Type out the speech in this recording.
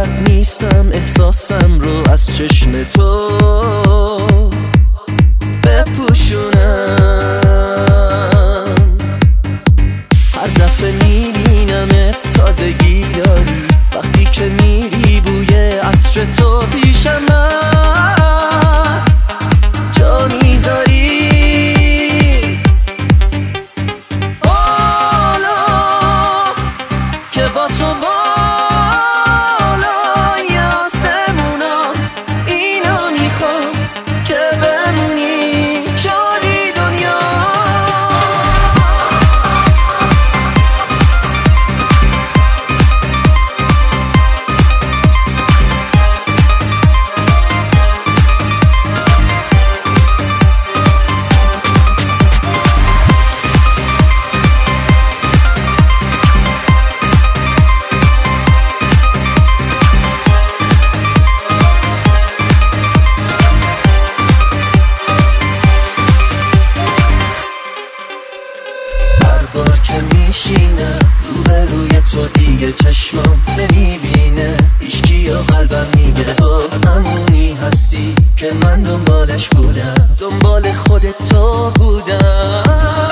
بلد نیستم احساسم رو از چشم تو بپوشونم. هر دفعه میبینم تازگی داری، وقتی که میری بوی عطر تو پیشم جا میذاری. حالا که با تو بالای آسمونم اینو میخوام که بمونی شادی دنیا. بار که میشینه روبروی تو دیگه چشمم نمیبینه هیچکی یا قلبم میگه تو همونی هستی که من دنبالش بودم، دنبال خودت تو بودم.